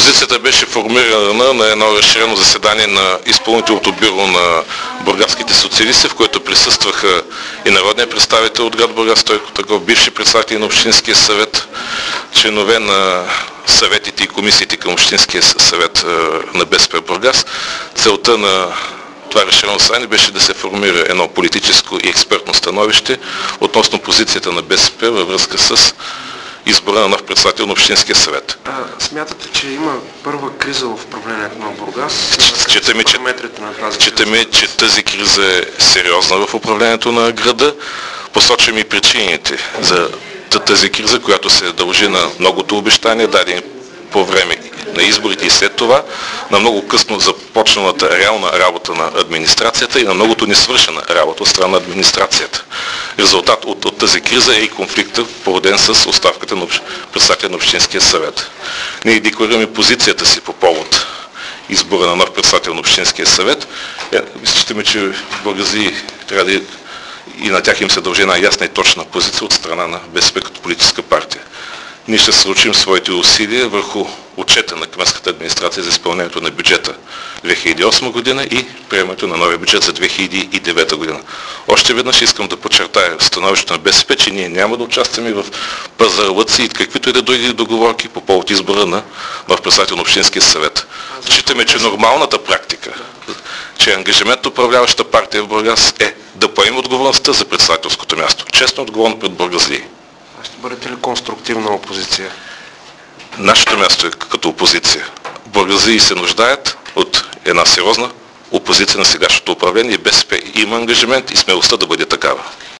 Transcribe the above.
Позицията беше формирана на едно разширено заседание на изпълнителното бюро на бургаските социалисти, в което присъстваха и народният представител от град Бургас Стойко Таков, бивши председатели на Общинския съвет, членове на съветите и комисиите към Общинския съвет на БСП Бургас. Целта на това разширено заседание беше да се формира едно политическо и експертно становище относно позицията на БСП във връзка с избора на нов председател на Общинския съвет. Смятате, че има първа криза в управлението на Бургас? Считаме, че тази криза е сериозна в управлението на града. Посочваме и причините за тази криза, която се дължи на многото обещания, дадени по време на изборите и след това, на много късно започналата реална работа на администрацията и на многото несвършена работа от страна на администрацията. Резултат от тази криза е и конфликта, породен с оставката на председателя на Общинския съвет. Ние декларираме позицията си по повод избора на нов председател на Общинския съвет. Считаме, че бургази трябва да и на тях им се дължи една ясна и точна позиция от страна на БСП като политическа партия. Ние ще съсредоточим своите усилия върху отчета на кметската администрация за изпълнението на бюджета 2008 година и приемането на новия бюджет за 2009 година. Още веднъж искам да подчертая становището на БСП, че ние няма да участваме в пазарлъци и каквито и да други договорки по повод избора на нов председател на Общинския съвет. Считаме, че нормалната практика, че ангажимент на управляващата партия в Бургас е да поеме отговорността за председателското място. Честно отговорно пред бургазлии. Ще бъдете ли конструктивна опозиция? Нашето място е като опозиция. Бургазлии се нуждаят от една сериозна опозиция на сегашното управление и БСП има ангажимент и смелостта да бъде такава.